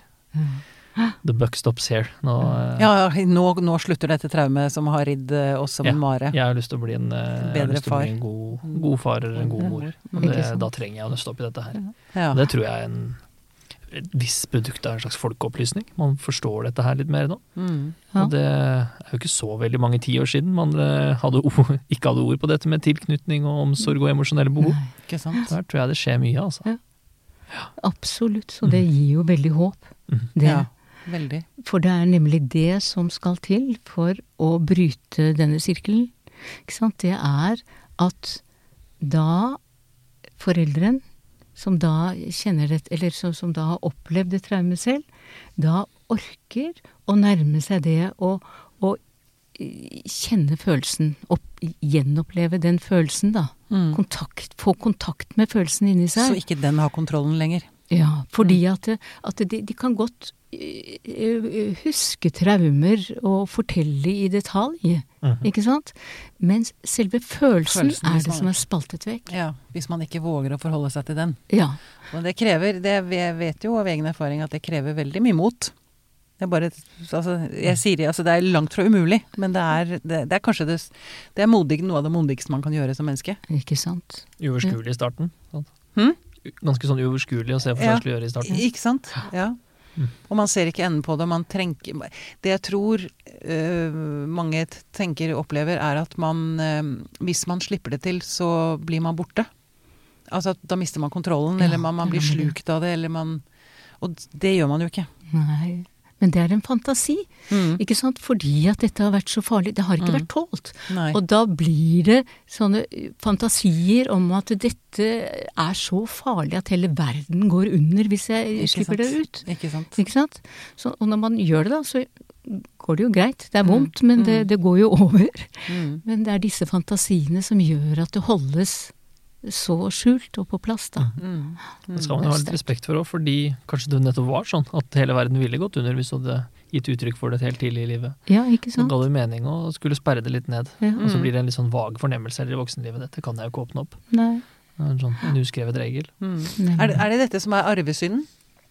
The buck stops here. Nå, eh, Ja, ja, nå, nå slutter dette traumet som har ridd eh, oss som Ja. en mare. Jeg har lyst til å bli en, eh, jeg har Bedre lyst til å bli far. en god, god far eller en god mor. Og Ikke det, sant. da trenger jeg å nøste opp i dette her. Ja. Og det tror jeg er en, et visst produkt av en slags folkeopplysning. Man forstår dette her litt mer nå. Mm. Ja. Og det er jo ikke så veldig mange tiår siden man eh, hadde ord, ikke hadde ord på dette med tilknytning og omsorg og emosjonelle behov. Nei, Ikke sant? Der tror jeg det skjer mye, altså. absolutt. Så det gir jo veldig håp. Mhm. Det. Ja, veldig. For det er nemlig det som skal til for å bryte denne sirkelen. Ikke sant? Det er at da foreldren som da kjenner det, eller som, som da har opplevd det traumet selv, da orker å nærme seg det og, og eh, kjenne følelsen, opp, gjenoppleve den følelsen da. Mm. Kontakt, få kontakt med følelsen inni seg. Så ikke den har kontrollen lenger. Ja, fordi at, at de, de kan godt eh, eh, huske traumer og fortelle i detalj, Mhm. ikke sant? Mens selve følelsen, Følelsen, er hvis det man- som er spaltet vekk. Ja, hvis man ikke våger å forholde seg til den. Ja, Og det krever, det vi vet jo av egen erfaring at det krever veldig mye mot. Det er bare, altså, jeg sier det, altså det er langt fra umulig, men det er, det, det er kanskje det, det er modig, noe av det modigste man kan gjøre som menneske. ikke sant? Uoverskuelig i starten. Sant? Hm? Ganske sånn uoverskuelig å se for Ja. seg skulle gjøre i starten. Ikke sant? Ja. Mm. Og man ser ikke enden på det. Man trenker, det jeg tror øh, mange t- tenker og opplever, er at man, øh, hvis man slipper det til, så blir man borte. Altså at da mister man kontrollen, Ja, eller man, man det blir er det. slukt av det, eller man Og det gjør man jo ikke. Nei, men det er en fantasi, Mm. ikke sant? Fordi at dette har vært så farlig. Det har ikke Mm. vært tålt. Nei. Og da blir det sånne fantasier om at dette er så farlig at hele verden går under hvis jeg Ikke slipper sant? det ut. Ikke sant? Ikke sant? Så, og når man gjør det da, så går det jo greit. Det er Mm. vondt, men det, det går jo over. Mm. Men det er disse fantasiene som gjør at det holdes så skjult og på plass da. Mm. Det skal man jo ha litt respekt for òg, fordi kanskje det nettopp var sånn at hele verden ville gått under hvis du hadde gitt uttrykk for det helt tidlig i livet. Ja, ikke Så sant? ga det mening å skulle sperre det litt ned. Ja. Og så blir det en litt sånn vag fornemmelse eller i voksenlivet. Dette kan jeg jo ikke åpne opp. Nei. Det er En sånn en uskrevet regel. Mm. Nei. Er, det, er det dette som er arvesynden,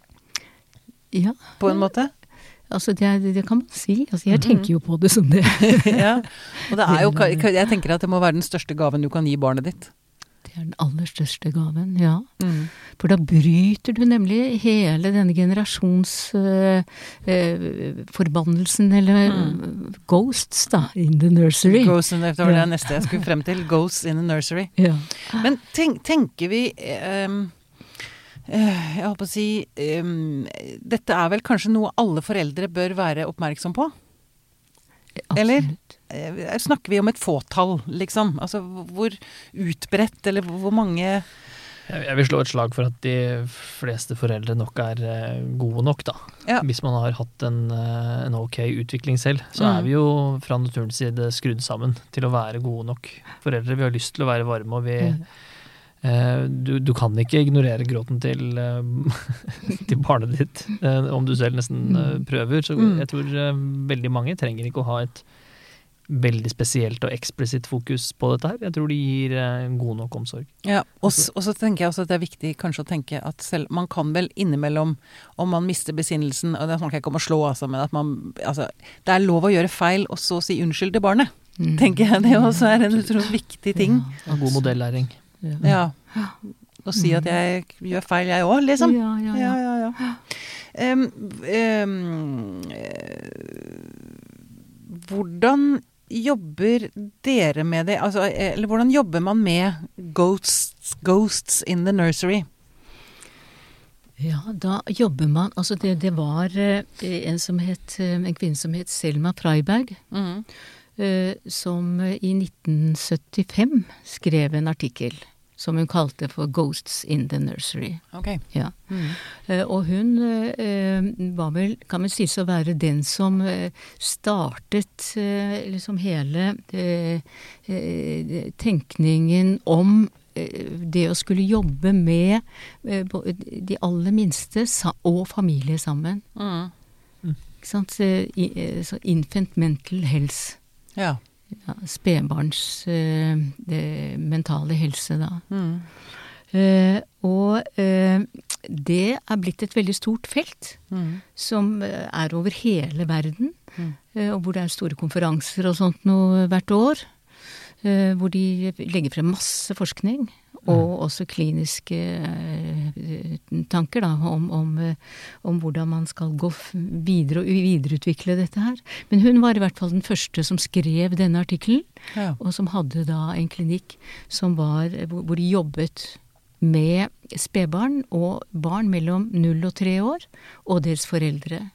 Ja, på en måte? altså det, er, det kan man si. Altså jeg tenker jo på det som det. Ja. Og det er jo, jeg tenker at det må være den største gaven du kan gi barnet ditt. Det Det er den aller største gaven, ja. Mm. For da bryter du nemlig hele denne generasjons uh, uh, forbannelsen, eller mm. ghosts da, in the nursery. Ghosts in the, det var det Ja. neste jeg skulle frem til. Ghosts in the nursery. Ja. Men tenk, tenker vi um, uh, jeg håper å si um, dette er vel kanskje noe alle foreldre bør være oppmerksom på? Eller? Absolutt. Uh, snakker vi om et fåtall, liksom? Altså hvor utbredt, eller hvor mange... Jeg jeg vil slå et slag for at de fleste foreldre nok er eh, gode nok, da. Ja. Hvis man har hatt en, eh, en ok utvikling selv, så Mm. er vi jo fra naturens side skrudd sammen til å være gode nok foreldre. Vi har lyst til å være varme, og vi Mm. eh, du, du kan ikke ignorere gråten til, eh, til barnet ditt, eh, om du selv nesten eh, prøver. Så Mm. jeg tror eh, veldig mange trenger ikke å ha et veldig spesielt og eksplisitt fokus på dette her. Jeg tror de gir eh, god nok omsorg. Ja, og s- og så tenker jeg også at det er viktig kanskje å tenke at selv, man kan vel innimellom, om man mister besinnelsen, og det snakker jeg ikke om å slå altså, men at man, altså, det er lov å gjøre feil og så si unnskyld til barnet, Mm. tenker jeg. Det også er en utrolig viktig ting. Ja, Og god modellæring. Ja. Ja. Å si at jeg gjør feil jeg også, liksom. Ja, ja, Ja, ja. ja, ja. Um, um, eh, hvordan jobber dere med det? Altså, eller hvordan jobber man med ghosts, ghosts in the nursery? Ja, da jobber man, altså det, det var eh, en som het, eh, en kvinne som het Selma Freiberg, Mm. eh, som eh, i nitten syttifem skrev en artikkel som hun kalte for Ghosts in the Nursery. Ok. Ja. Mm. Eh, og hun eh, var vel, kan man sies å være den som eh, startet eh, liksom hele eh, eh, tenkningen om eh, det å skulle jobbe med eh, bo- de aller minste sa- og familie sammen. Mm. Ikke sant? Eh, i- eh, så infant mental health. Ja. Ja, spedbarns eh, det mentale helse, da. Mm. Eh, og eh, det er blitt et veldig stort felt, Mm. som eh, er over hele verden, Mm. eh, og hvor det er store konferanser og sånt noe hvert år, eh, hvor de legger frem masse forskning, og også kliniske eh, tanker da, om, om, eh, om hvordan man skal gå f- videre og videreutvikle dette her. Men hun var i hvert fall den første som skrev denne artikkelen, Ja. og som hadde da en klinikk som var, hvor hvor de jobbet med spedbarn og barn mellom null og tre år, og deres foreldre.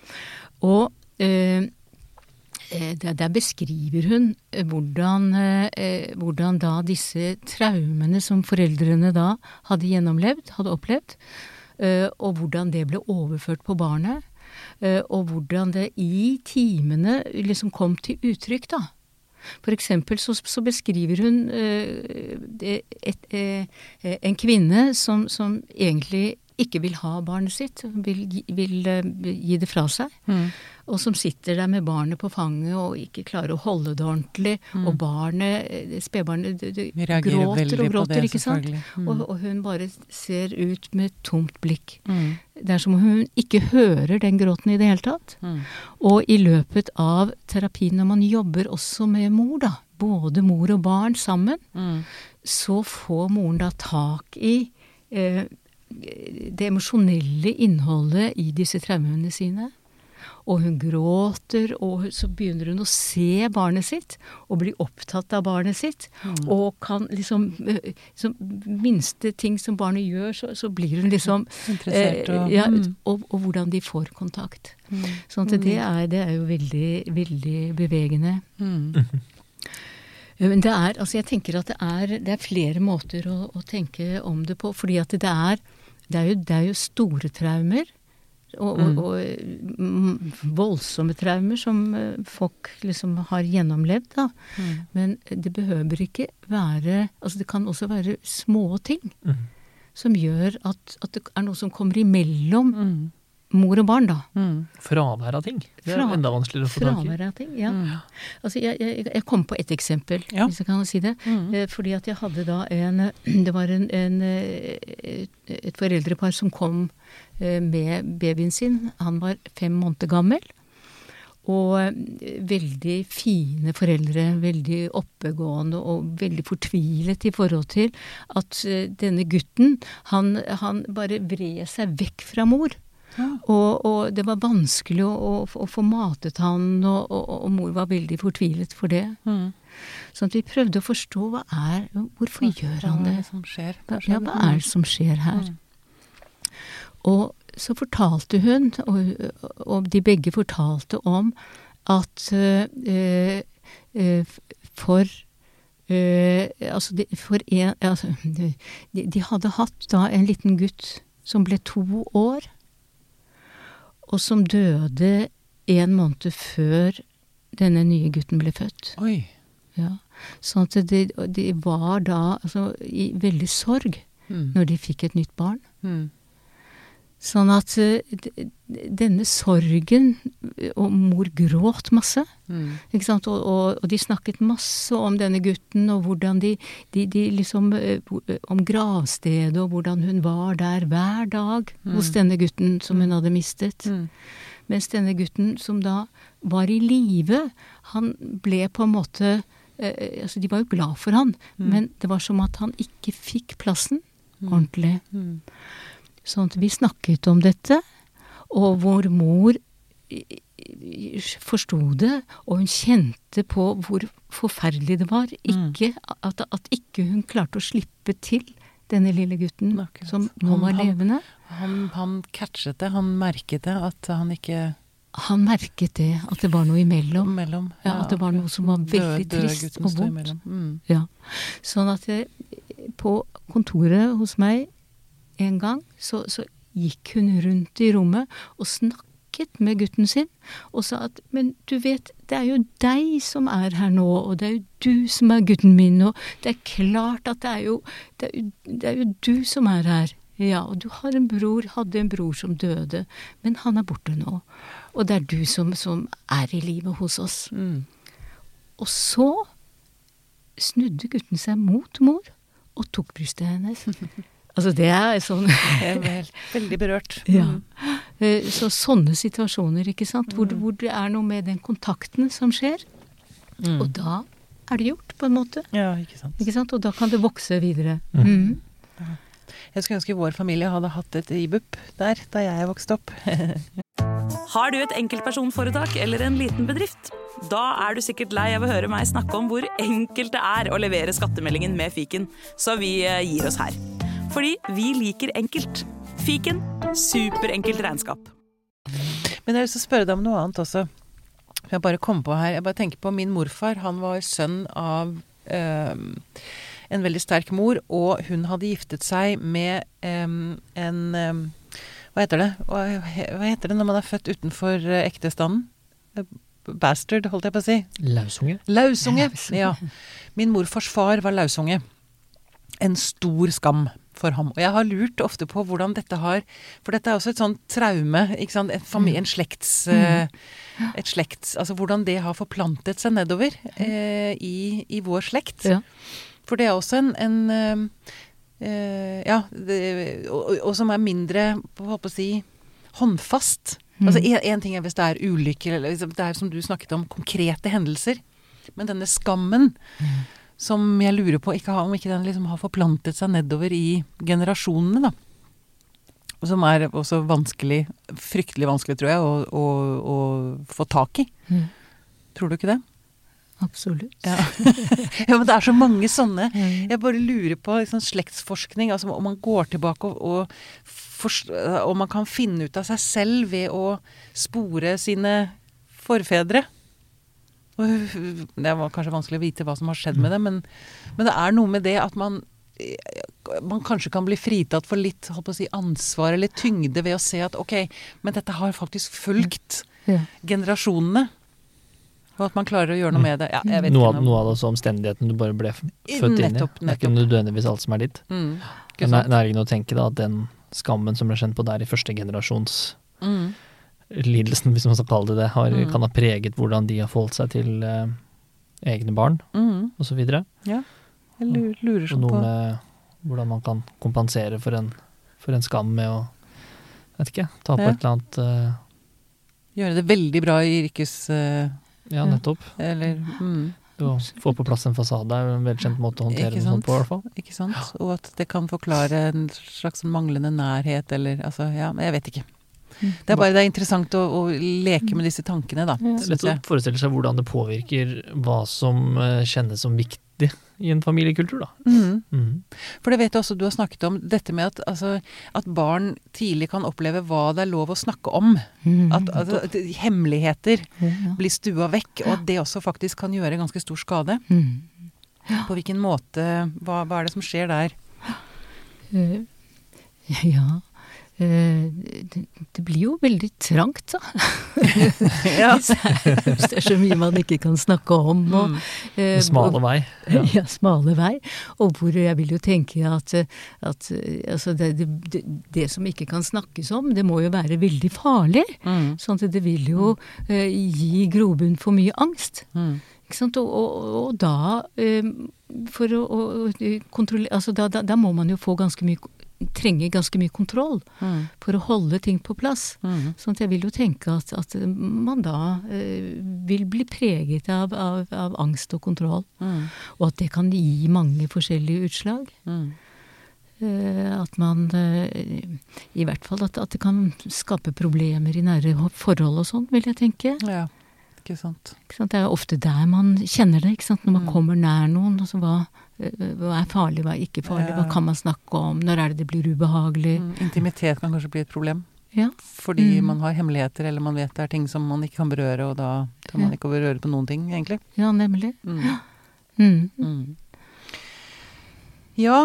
Og eh, eh, der, der beskriver hun eh, hvordan, eh, hvordan da disse traumene som foreldrene da hadde gjennomlevd, hadde opplevd, eh, og hvordan det ble overført på barnet, eh, og hvordan det i timene liksom kom til uttrykk da. For eksempel så, så beskriver hun eh, det- et, eh, en kvinne som, som egentlig ikke vil ha barnet sitt, vil, gi- vil eh, gi det fra seg, Mm. og som sitter der med barnet på fanget og ikke klarer å holde det ordentlig, og barnet, eh, spedbarnet, det- det Vi reagerer gråter veldig og på gråter, det, ikke sant? selvfølgelig. Mm. Og, og hun bare ser ut med et tomt blikk. Mm. Det er som om hun ikke hører den gråten i det hele tatt. Mm. Og i løpet av terapien, når man jobber også med mor da, både mor og barn sammen, Mm. så får moren da tak i eh, det emosjonelle innholdet i disse traumene sine. Og hun gråter, og så begynner hun å se barnet sitt, og bli opptatt av barnet sitt, og kan liksom, eh, liksom minste ting som barnet gjør, så, så blir hun liksom Interessert og- eh, ja, mm. og, og hvordan de får kontakt. Mm. Sånn at det er, det er jo veldig, veldig bevegende. Mm. Men det er, altså jeg tenker at det er, det er flere måter å, å tenke om det på, fordi at det er, det er, jo, det er jo store traumer, og, og, og mm, voldsomme traumer som eh, folk liksom har gjennomlevd, da. Mm. Men det behøver ikke være, altså det kan også være små ting, Mhm. som gjør at, at det er noe som kommer imellom Mm. mor og barn, da. Mm. Fravær av ting. Det er Fra- enda vanskeligere å få tak i. Fravær av ting, ja. Mm. Altså, jeg, jeg, jeg kom på et eksempel, Ja. hvis jeg kan si det. Mm. Eh, Fordi at jeg hadde da en, det var en, en, eh, et foreldrepar som kom eh, med babyen sin. Han var fem måneder gammel. og veldig fine foreldre, veldig oppegående og veldig fortvilet i forhold til at denne gutten, han, han bare vred seg vekk fra mor. Ja. Og, og det var vanskelig å, å, å få matet han, og, og, og mor var veldig fortvilet for det. Mm. Så vi prøvde å forstå hva er, hvorfor hva, gjør han det? Hva er det som skjer? Hva, ja, hva er det som skjer her? Mm. Og så fortalte hun, og, og de begge fortalte om at uh, uh, for uh, altså, de, for en, altså de, de hadde hatt da en liten gutt som ble to år, og som døde en måned før denne nye gutten ble født. Oi. Ja. Sånn at de, de var da altså, i veldig sorg mm. når de fikk et nytt barn. Mm. Sånn at denne sorgen, og mor gråt masse, mm. ikke sant? Og, og, og de snakket masse om denne gutten, og hvordan de, de, de liksom, om gravstedet, og hvordan hun var der hver dag mm. hos denne gutten som hun hadde mistet. Mm. Mens denne gutten som da var i live, han ble på en måte, eh, altså de var jo glad for han, mm. men det var som at han ikke fikk plassen mm. ordentlig. Mm. Sånn at vi snakket om dette, og vår mor forstod det, og hun kjente på hvor forferdelig det var. Ikke, at, at ikke hun klarte å slippe til denne lille gutten Akkurat. Som nå var han, levende. Han, han catchet det, han merket det, at han ikke... Han merket det, at det var noe imellom. Mellom, ja, ja, at det var noe som var veldig død, trist og vondt. Mm. Ja. Sånn at jeg, på kontoret hos meg en gang, så, så gikk hun rundt i rommet og snakket med gutten sin, og sa at, men du vet, det er jo deg som er her nå, og det er jo du som er gutten min, og det er klart at det er jo, det er jo, det er jo du som er her. Ja, og du har en bror, hadde en bror som døde, men han er borte nå. Og det er du som, som er i livet hos oss. Mm. Og så snudde gutten seg mot mor, og tok brystet hennes. Altså det er sånn... Jeg er veldig berørt. Ja. Så sånne situasjoner, ikke sant? Hvor, hvor det er noe med den kontakten som skjer. Mm. Og da er det gjort, på en måte. Ja, ikke sant. Ikke sant? Og da kan det vokse videre. Mm. Mm. Ja. Jeg skulle ønske vår familie hadde hatt et I B U P der, da jeg vokste opp. Har du et enkeltpersonforetak eller en liten bedrift? Da er du sikkert lei av å høre meg snakke om hvor enkelt det er å levere skattemeldingen med fiken, så vi gir oss her. Fordi vi liker enkelt. Fiken, superenkelt regnskap. Men jeg har lyst til å spørre deg om noe annet også. Jeg bare kom på her. Jeg bare tenker på min morfar. Han var sønn av øh, en veldig sterk mor, og hun hadde giftet seg med øh, en... Øh, hva heter det? Hva heter det når man er født utenfor ektestanden? Bastard, holdt jeg på å si. Lausunge. Lausunge, ja. Min morfars far var lausunge. En stor skam for ham. Og jeg har lurt ofte på hvordan dette har, for dette er også et sånt traume, ikke sant? En familie, en slekts, mm. et slekts, altså hvordan det har forplantet seg nedover eh, i, i vår slekt. Ja. For det er også en, en Uh, ja, det, og, og som er mindre, hva på å si, håndfast. Mm. Altså en, en ting er hvis det er ulykker, eller det er som du snakket om, konkrete hendelser. Men denne skammen, mm. som jeg lurer på, ikke har, om ikke den liksom har forplantet seg nedover i generasjonene, da. Og som er også vanskelig, fryktelig vanskelig, tror jeg, å, å, å få tak i. Mm. Tror du ikke det? Absolutt. Ja. Ja, men det er så mange sånne. Jeg bare lurer på liksom, slektsforskning, altså om man går tilbake og, og, forst- og man kan finne ut av seg selv ved å spore sine forfedre. Det var kanskje vanskelig å vite hva som har skjedd med det, men, men det er noe med det at man, man kanskje kan bli fritatt for litt, holdt på å si, ansvar eller tyngde ved å se at ok, men dette har faktisk fulgt ja. generasjonene. Og at man klarer å gjøre noe med det. Ja, jeg vet noe, ikke av, noe av det også omstendigheten du bare ble født inn i. Nettopp, Det er ikke nødvendigvis alt som er ditt. Mm, Men det er ikke noe å tenke da, at den skammen som ble kjent på der i første generasjons mm. lidelsen, hvis man skal kalle det det, har, mm. kan ha preget hvordan de har forholdt seg til eh, egne barn, mm. og så videre. Ja, jeg lurer sånn på. Og noe med hvordan man kan kompensere for en, for en skam med å, vet ikke, ta på ja. et eller annet... Eh, Gjøre det veldig bra i yrkes... Uh, ja, nettopp. Eller... Mm. Å få på plass en fasade er en velkjent måte å håndtere noe sånt på, i hvert fall. Ikke sant? Ja. Og at det kan forklare en slags manglende nærhet, eller, altså, ja, jeg vet ikke. Det er bare det er interessant å, å leke med disse tankene, da. Det er lett å forestille seg hvordan det påvirker hva som kjennes som viktig i en familiekultur, da. Mm. Mm. For det vet jeg også, du har snakket om dette med at, altså, at barn tidlig kan oppleve hva det er lov å snakke om. Mm. At, altså, at hemmeligheter mm. blir stua vekk, og at det også faktisk kan gjøre ganske stor skade. Mm. Ja. På hvilken måte, hva, hva er det som skjer der? Uh, ja... Uh, det, det blir jo veldig trangt, da. Ja. Hvis det er så mye man ikke kan snakke om. Og, mm. uh, smale vei. Ja. ja, smale vei. Og hvor jeg vil jo tenke at, at altså det, det, det som ikke kan snakkes om, det må jo være veldig farlig. Mm. Sånn at det vil jo uh, gi grobunn for mye angst. Mm. Ikke sant? Og, og, og da, uh, for å, å kontrollere, altså da, da, da må man jo få ganske mye trenger ganske mye kontroll mm. for å holde ting på plass. Mm. Sånn at jeg vil jo tenke at, at man da eh, vil bli preget av, av, av angst og kontroll. Mm. Og at det kan gi mange forskjellige utslag. Mm. Eh, at man, eh, i hvert fall at, at det kan skape problemer i nære forhold og sånn, vil jeg tenke. Ja, ikke sant. Ikke sant? Det er jo ofte der man kjenner det, ikke sant? Når man mm. kommer nær noen, altså hva hva er farlig, hva er ikke farlig, ja. Hva kan man snakke om, når er det det blir ubehagelig. Mm, intimitet kan kanskje bli et problem. Ja. Fordi mm. man har hemmeligheter, eller man vet det er ting som man ikke kan berøre, og da kan man ikke berøre på noen ting, egentlig. Ja, nemlig. Mm. Mm. Mm. Ja,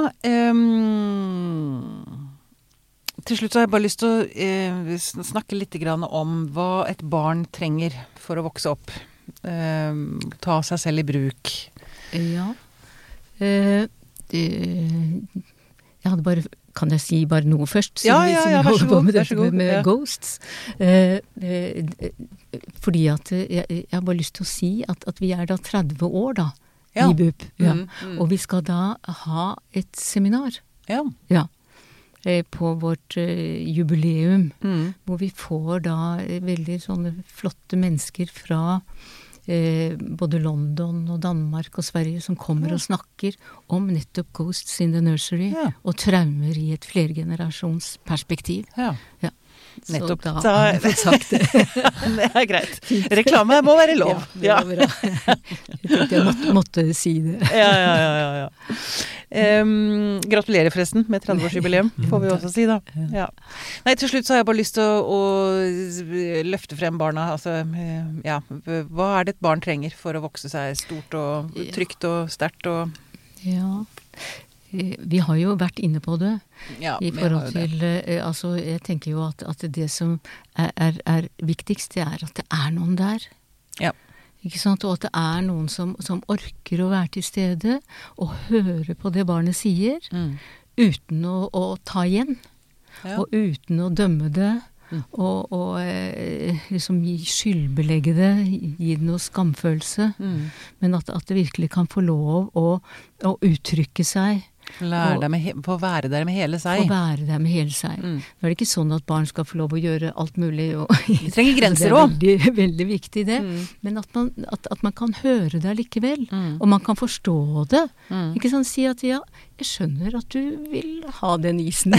um, til slutt så har jeg bare lyst til å uh, snakke litt grann om hva et barn trenger for å vokse opp. Uh, ta seg selv i bruk. Ja. Uh, uh, jeg hadde bare, kan jeg si bare noe først? Ja, ja, ja, vær så god. Med, vær så god. med Ja. ghosts. Uh, uh, fordi at uh, jeg, jeg har bare lyst til å si at, at vi er da tretti år da, Ja. i B U P. Ja. Mm, mm. Og vi skal da ha et seminar. Ja. Ja. Uh, på vårt uh, jubileum, Mm. hvor vi får da uh, veldig sånne flotte mennesker fra Eh, både London og Danmark og Sverige som kommer Ja. og snakker om nettopp Ghosts in the Nursery Ja. og traumer i et flergenerasjonsperspektiv. Ja. Ja. Så Nettopp. da Da- har jeg fått sagt det. Det er greit. Reklame må være lov. Ja, det var bra. Jeg tenkte jeg måtte, måtte si det. Ja, ja, ja, ja, ja. Um, gratulerer forresten med tretti-årsjubileum, får vi også si da. Ja. Nei, til slutt så har jeg bare lyst til å, å løfte frem barna. Altså, eh, ja, hva er det et barn trenger for å vokse seg stort og trygt og sterkt og... Ja, Eh, vi har jo vært inne på det. Ja, I vi forhold har jo det. til, eh, altså jeg tenker jo at, at det som er, er, er viktigst, det er at det er noen der. Ja. Ikke sant? Og at det er noen som, som orker å være til stede og høre på det barnet sier, Mm. uten å, å ta igjen, Ja. og uten å dømme det, Mm. og, og eh, liksom gi skyldbelegge det, gi det noe skamfølelse, Mm. men at, at det virkelig kan få lov å, å uttrykke seg, Lær Og- deg med, he- få være der med hele få seg. være der med hele seg. Mm. Nå er det ikke sånn at barn skal få lov å gjøre alt mulig. Og Vi trenger grenser det er også. veldig, veldig viktig det. Mm. Men at man, at, at man kan høre det likevel. Mm. Og man kan forstå det. Mm. Ikke sant? Si at ja, jeg skjønner at du vil ha den isen.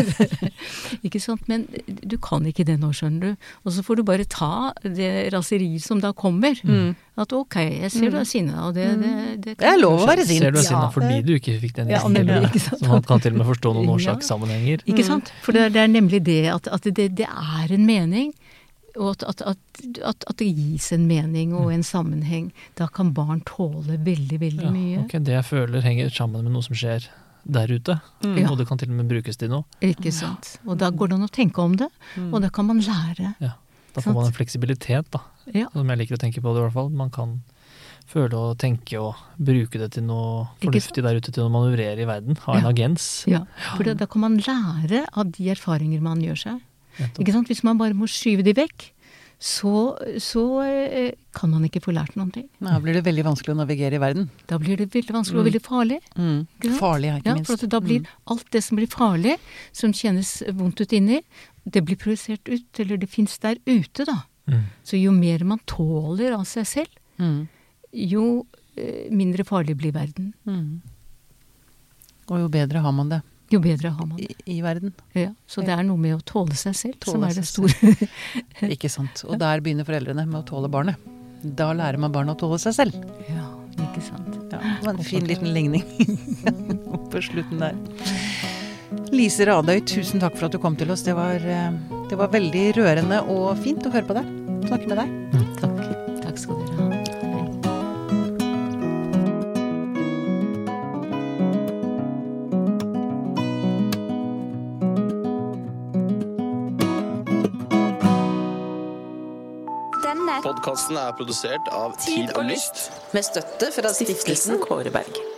Ikke sant? Men du kan ikke det nå, skjønner du. Og så får du bare ta det raseriet som da kommer. Mm. At ok, jeg ser du er sinna, og det, det, det Det er lov å være sint. Ser du er sinna Ja. fordi du ikke fikk den Ja, isen nemlig, til, ikke sant? så man kan til og med forstå noen Ja. årsakssammenhenger. Ikke sant? For det, det er nemlig det at, at det, det er en mening, og at, at, at, at, at det gis en mening og en sammenheng. Da kan barn tåle veldig, veldig Ja, mye. ok, det jeg føler henger sammen med noe som skjer der ute, Mm. og det kan til og med brukes til noe. Ikke sant? Og da går det an å tenke om det, Mm. og da kan man lære. Ja. Da Sant. får man en fleksibilitet, da, Ja, som jeg liker å tenke på det i hvert fall. Man kan føle og tenke og bruke det til noe Ikke fornuftig der ute, til å manøvrere i verden. Ha en Ja. agens. ja. For da, da kan man lære av de erfaringer man gjør seg. Nettopp. Ikke sant? Hvis man bare må skyve de vekk, så, så eh, kan man ikke få lært noen ting. Da blir det veldig vanskelig å navigere i verden. Da blir det veldig vanskelig og veldig farlig. Mm. Ikke sant? Farlig, ja, ikke Ja, minst. for at da blir alt det som blir farlig, som kjennes vondt ut inni, det blir projisert ut, eller det finnes der ute da. Mm. Så jo mer man tåler av seg selv, Mm. jo eh, mindre farlig blir verden. Mm. Og jo bedre har man det Jo bedre har man det. i, i verden. Ja, så det er noe med å tåle seg selv Tåle som er det seg store. Ikke sant. Og der begynner foreldrene med å tåle barnet. Da lærer man barnet å tåle seg selv. Ja, ikke sant. Ja, det var en fin liten ligning på slutten der. Lise Radøy, tusen takk for at du kom til oss. Det var, eh, det var veldig rørende og fint å høre på deg. Snakke med deg. Takk. Takk skal dere ha. Hei. Podkasten er produsert av Tid og Lyst. Med støtte fra stiftelsen Kåre Berg.